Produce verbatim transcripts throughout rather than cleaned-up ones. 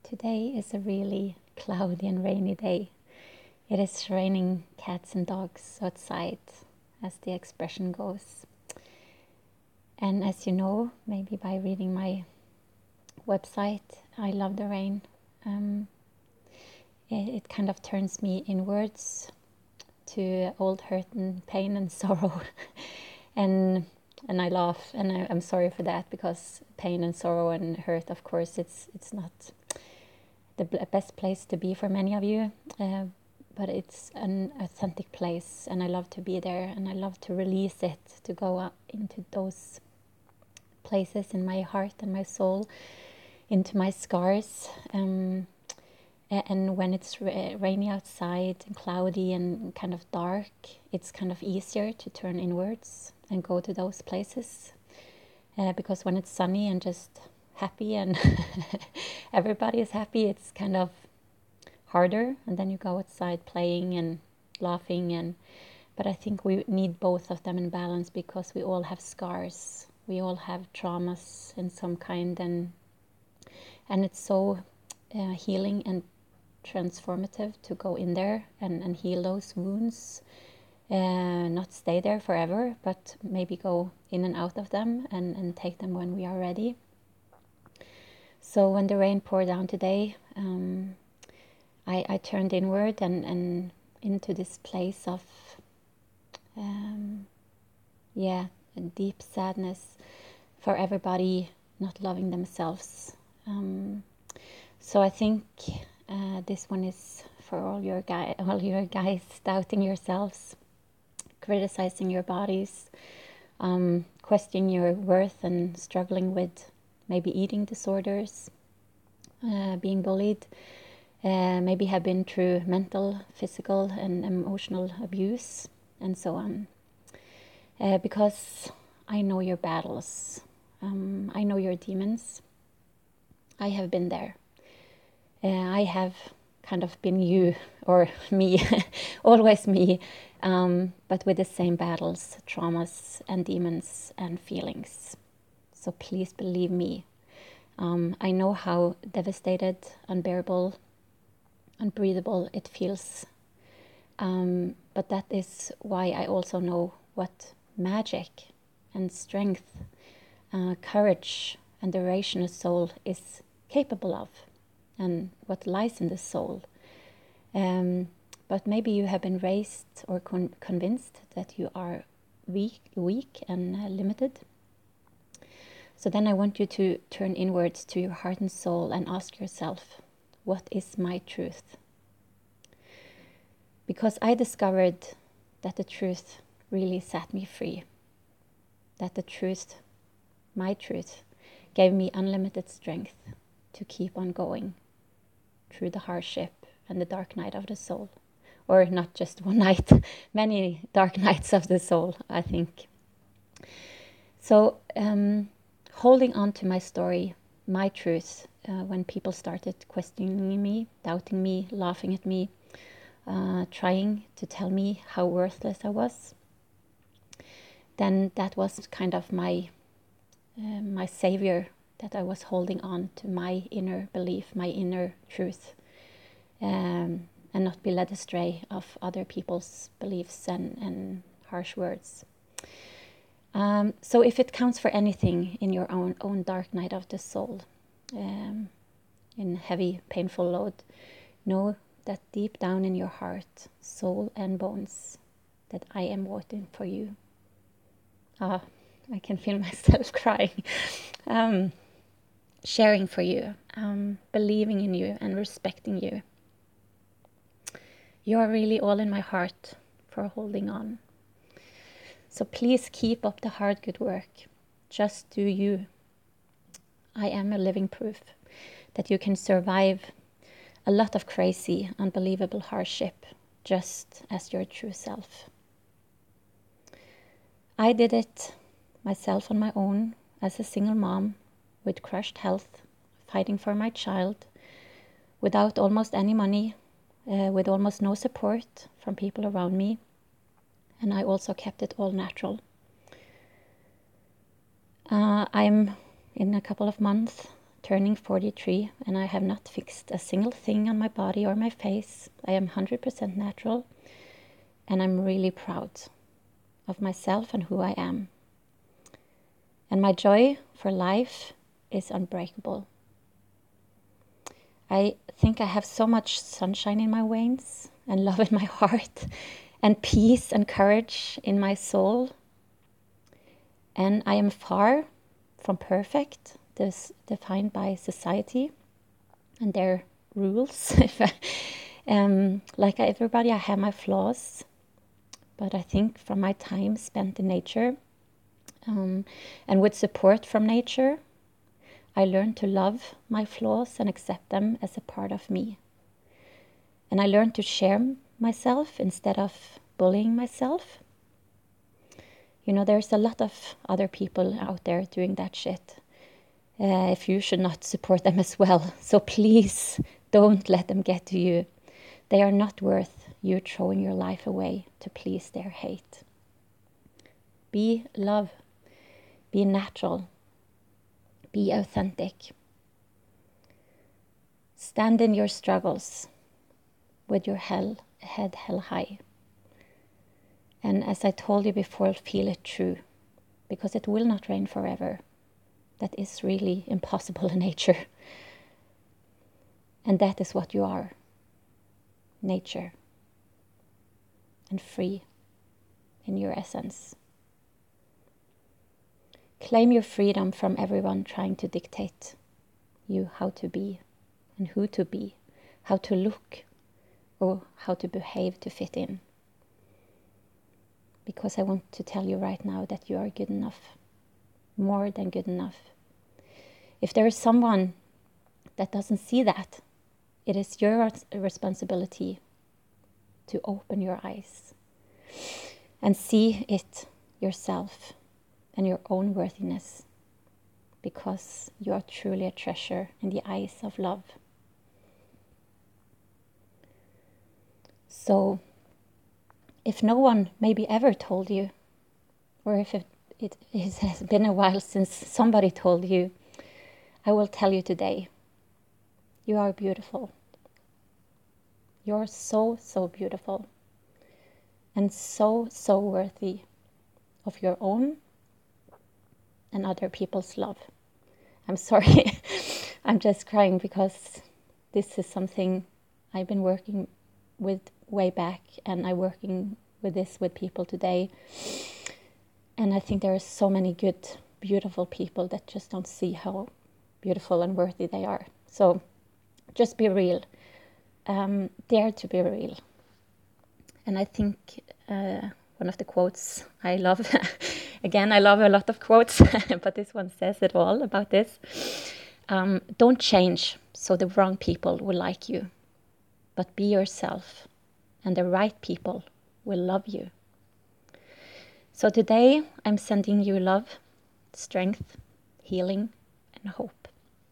Today is a really cloudy and rainy day. It is raining cats and dogs outside, as the expression goes. And as you know, maybe by reading my website, I love the rain. Um, it, it kind of turns me inwards to old hurt and pain and sorrow. and and I laugh, and I, I'm sorry for that, because pain and sorrow and hurt, of course, it's it's not the best place to be for many of you, uh, but it's an authentic place, and I love to be there, and I love to release it, to go up into those places in my heart and my soul, into my scars. Um, and when it's ra- rainy outside and cloudy and kind of dark, it's kind of easier to turn inwards and go to those places, uh, because when it's sunny and just happy and everybody is happy, it's kind of harder, and then you go outside playing and laughing. And but I think we need both of them in balance, because we all have scars, we all have traumas in some kind, and and it's so uh, healing and transformative to go in there and, and heal those wounds, uh, not stay there forever, but maybe go in and out of them, and, and take them when we are ready. So when the rain poured down today, um, I, I turned inward and, and into this place of, um, yeah, a deep sadness for everybody not loving themselves. Um, so I think uh, this one is for all your guy, all your guys doubting yourselves, criticizing your bodies, um, questioning your worth, and struggling with maybe eating disorders, uh, being bullied, uh, maybe have been through mental, physical, and emotional abuse, and so on. Uh, because I know your battles. Um, I know your demons. I have been there. Uh, I have kind of been you, or me, always me, um, but with the same battles, traumas, and demons, and feelings. So please believe me. Um, I know how devastated, unbearable, unbreathable it feels. Um, but that is why I also know what magic and strength, uh, courage, and the rational soul is capable of, and what lies in the soul. Um, but maybe you have been raised or con- convinced that you are weak, weak and uh, limited. So then I want you to turn inwards to your heart and soul and ask yourself, what is my truth? Because I discovered that the truth really set me free. That the truth, my truth, gave me unlimited strength to keep on going through the hardship and the dark night of the soul. Or not just one night, many dark nights of the soul, I think. So, um, holding on to my story, my truth, uh, when people started questioning me, doubting me, laughing at me, uh, trying to tell me how worthless I was, then that was kind of my uh, my savior, that I was holding on to my inner belief, my inner truth, um, and not be led astray of other people's beliefs and, and harsh words. Um, so if it counts for anything in your own, own dark night of the soul, um, in heavy, painful load, know that deep down in your heart, soul and bones, that I am waiting for you. Ah, I can feel myself crying. Um, sharing for you, um, believing in you and respecting you. You are really all in my heart for holding on. So please keep up the hard, good work. Just do you. I am a living proof that you can survive a lot of crazy, unbelievable hardship just as your true self. I did it myself on my own as a single mom with crushed health, fighting for my child, without almost any money, uh, with almost no support from people around me. And I also kept it all natural. Uh, I'm in a couple of months turning forty-three, and I have not fixed a single thing on my body or my face. I am one hundred percent natural, and I'm really proud of myself and who I am. And my joy for life is unbreakable. I think I have so much sunshine in my veins, and love in my heart, and peace and courage in my soul. And I am far from perfect, this defined by society and their rules. um, like everybody, I have my flaws, but I think from my time spent in nature, um, and with support from nature, I learned to love my flaws and accept them as a part of me. And I learned to share myself instead of bullying myself. You know, there's a lot of other people out there doing that shit. Uh, if you should not support them as well. So please don't let them get to you. They are not worth you throwing your life away to please their hate. Be love. Be natural. Be authentic. Stand in your struggles with your hell, head held high. And as I told you before, feel it true, because it will not rain forever. That is really impossible in nature. And that is what you are. Nature. And free in your essence. Claim your freedom from everyone trying to dictate you how to be and who to be, how to look, or how to behave to fit in. Because I want to tell you right now that you are good enough, more than good enough. If there is someone that doesn't see that, it is your responsibility to open your eyes and see it yourself and your own worthiness, because you are truly a treasure in the eyes of love. So, if no one maybe ever told you, or if it, it, it has been a while since somebody told you, I will tell you today, you are beautiful. You're so, so beautiful. And so, so worthy of your own and other people's love. I'm sorry, I'm just crying because this is something I've been working with way back, and I'm working with this with people today. And I think there are so many good, beautiful people that just don't see how beautiful and worthy they are. So just be real. Um, dare to be real. And I think uh, one of the quotes I love, again, I love a lot of quotes, but this one says it all about this. Um, don't change so the wrong people will like you, but be yourself and the right people will love you. So today I'm sending you love, strength, healing, and hope.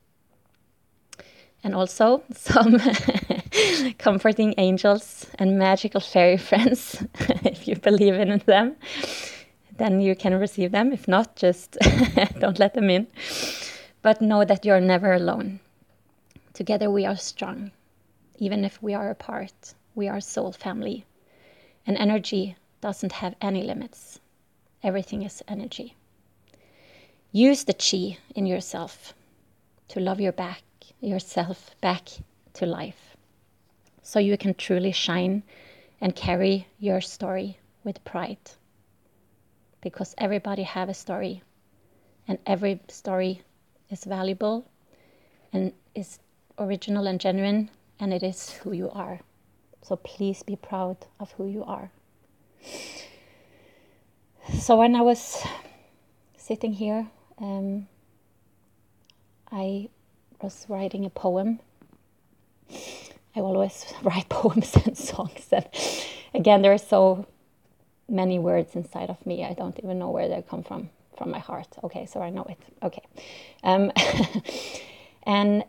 And also some comforting angels and magical fairy friends. If you believe in them, then you can receive them. If not, just don't let them in. But know that you're never alone. Together we are strong. Even if we are apart, we are soul family. And energy doesn't have any limits. Everything is energy. Use the chi in yourself to love your back, yourself back to life, so you can truly shine and carry your story with pride. Because everybody have a story, and every story is valuable and is original and genuine, and it is who you are. So please be proud of who you are. So when I was sitting here, um, I was writing a poem. I always write poems and songs, and again, there are so many words inside of me. I don't even know where they come from, from my heart. Okay, so I know it. Okay. Um, and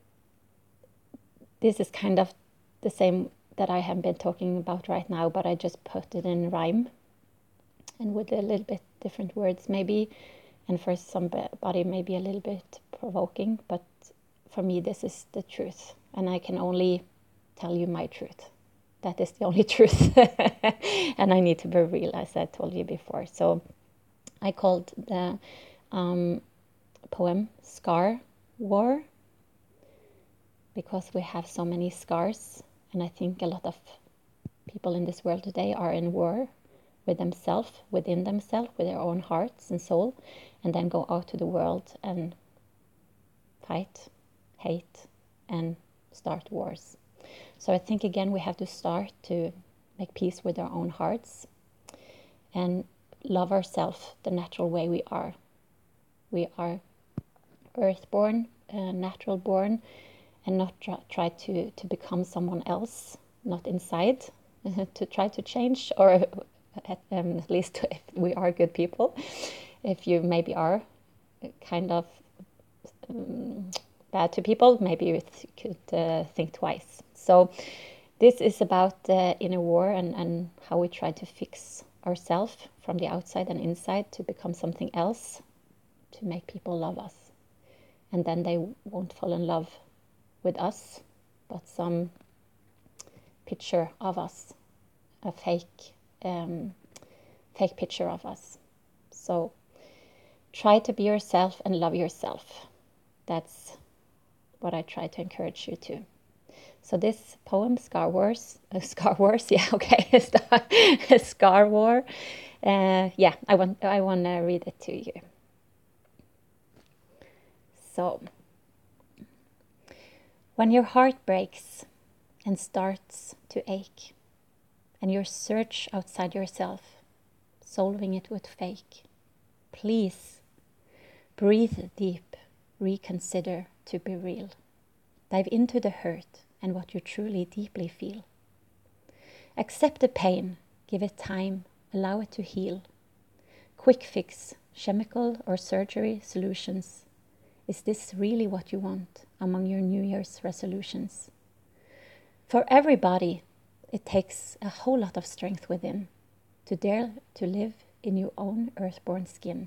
this is kind of the same that I have been talking about right now, but I just put it in rhyme and with a little bit different words maybe, and for somebody maybe a little bit provoking, but for me, this is the truth. And I can only tell you my truth. That is the only truth. And I need to be real, as I told you before. So I called the um, poem Scar War, because we have so many scars. And I think a lot of people in this world today are in war with themselves, within themselves, with their own hearts and soul, and then go out to the world and fight, hate, and start wars. So I think, again, we have to start to make peace with our own hearts and love ourselves the natural way we are. We are earth-born, uh, natural-born, and not try, try to, to become someone else, not inside, to try to change, or at, um, at least if we are good people. If you maybe are kind of um, bad to people, maybe you could uh, think twice. So this is about the inner war, and, and how we try to fix ourselves from the outside and inside to become something else, to make people love us. And then they won't fall in love with us, but some picture of us, a fake, um, fake picture of us. So try to be yourself and love yourself. That's what I try to encourage you to. So this poem, Scar Wars, uh, Scar Wars, yeah, okay, Scar War, uh, yeah, I want, I want to read it to you. So, when your heart breaks and starts to ache, and you search outside yourself, solving it with fake, please breathe deep, reconsider to be real. Dive into the hurt and what you truly deeply feel. Accept the pain, give it time, allow it to heal. Quick fix, chemical or surgery solutions. Is this really what you want among your New Year's resolutions? For everybody, it takes a whole lot of strength within to dare to live in your own earthborn skin.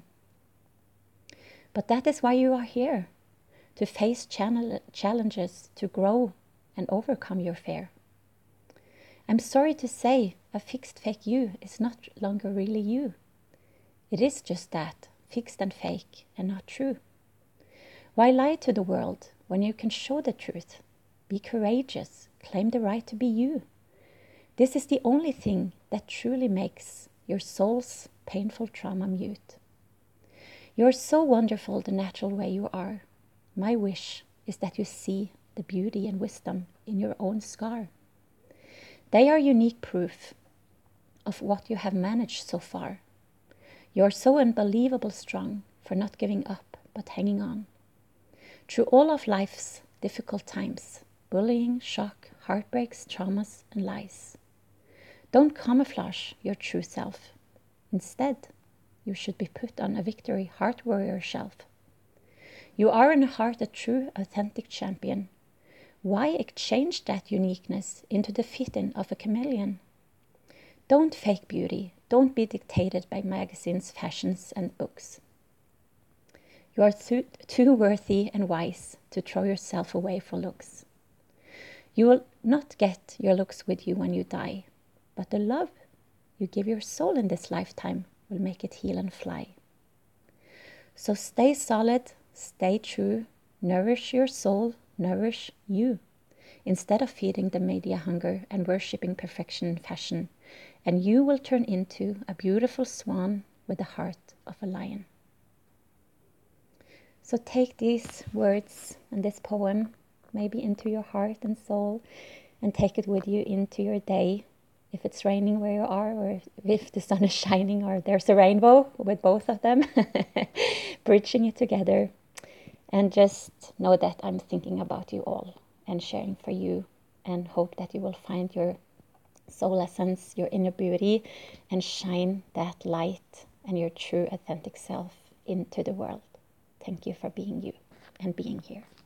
But that is why you are here, to face channel challenges, to grow and overcome your fear. I'm sorry to say, a fixed fake you is not longer really you. It is just that, fixed and fake and not true. Why lie to the world when you can show the truth? Be courageous, claim the right to be you. This is the only thing that truly makes your soul's painful trauma mute. You're so wonderful the natural way you are. My wish is that you see the beauty and wisdom in your own scar. They are unique proof of what you have managed so far. You are so unbelievable strong for not giving up, but hanging on. Through all of life's difficult times, bullying, shock, heartbreaks, traumas, and lies. Don't camouflage your true self. Instead, you should be put on a victory heart warrior shelf. You are in heart a true, authentic champion. Why exchange that uniqueness into the fit-in of a chameleon? Don't fake beauty. Don't be dictated by magazines, fashions, and books. You are too, too worthy and wise to throw yourself away for looks. You will not get your looks with you when you die, but the love you give your soul in this lifetime will make it heal and fly. So stay solid, stay true, nourish your soul, nourish you, instead of feeding the media hunger and worshipping perfection and fashion, and you will turn into a beautiful swan with the heart of a lion. So take these words and this poem maybe into your heart and soul, and take it with you into your day. If it's raining where you are, or if the sun is shining, or there's a rainbow with both of them, bridging it together. And just know that I'm thinking about you all and sharing for you, and hope that you will find your soul essence, your inner beauty, and shine that light and your true authentic self into the world. Thank you for being you and being here.